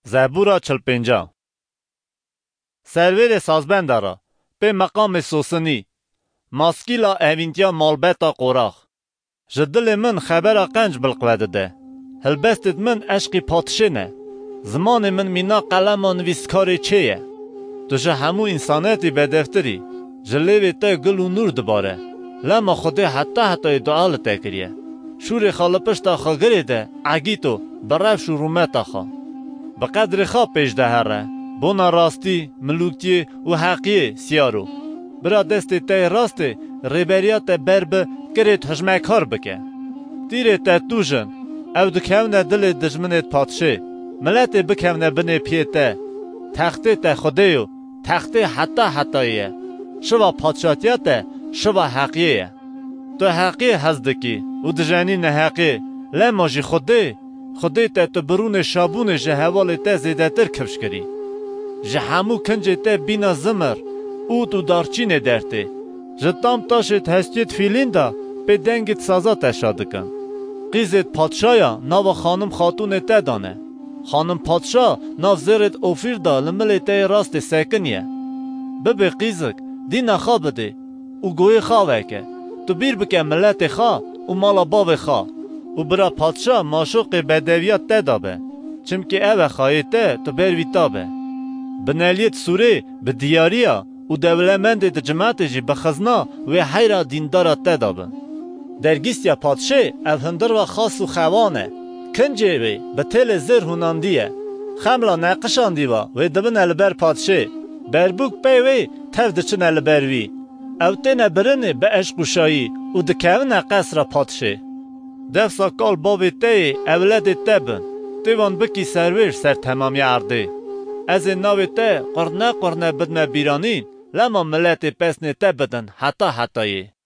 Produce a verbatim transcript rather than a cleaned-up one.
زبورا چل پنجا سرور سازبندارا به مقام سوسنی ماسکیلا اوینتیا مالبتا قوراخ جدل من خبر قنج بلقوده ده هلبستت من عشقی پاتشه نه زمان من مینا قلم نویسکاری چیه دوشه همو انسانیتی به دفتری جلیوی تا گل و نور دباره لما خوده حتی حتی دعال تکریه شوری خاله پشتا خاگری ده عگیتو برف شرومتا خوا بقدر خواب پیش ده هره بونا راستی ملوکتی و حقیه سیارو برا دستی تای راستی ریبریات برب کرید حجمکار بکه دیره تا توجن او دکونه دل دجمنت پاتشه ملت بکونه بنی پیته تخته تا خودیو تخته حتی حتیه شوا پادشاتیت شوا حقیه تو حقیه هزدکی و دجانی نه حقیه لما جی خوده خوده تا تو برون شابون جه حوال تا زیده تر کفش کری جه همو کنجه تا بینا زمر او تو دارچین درته جه تام تاشت هستیت فیلین دا به دنگت سازا تشادکن قیزت پادشایا ناو خانم خاتون تا دانه خانم پادشا ناو زرت اوفیر دا لمل تا راست سکنیه ببه قیزک دینا خواه بده او گوی خواه که تو بیر بکه ملت خواه و مالا باو خواه و برا پادشا ماشوق بدویات تدابه چمکه او خواهی ته تو بروی تابه بنالیت سوره به دیاریا و دولمند ده جماعت جی بخزنا و حیرا دیندارا تدابه درگیستیا پادشه او هندر و خاص و خوانه کنجه وی به تل زر هوناندیه خملا نقشان دیوا و دبن البر پادشه بربوک پیوی تف دچن البروی او تنه برنه به عشق و شایی و دکونه قصر پادشه دف ساکال باوی تی اولاد تبن تیوان بکی سرور سر تمامی عرده از ناوی تی قرنه قرنه بدن بیرانین لما ملت پسنه تبدن حتی حتیه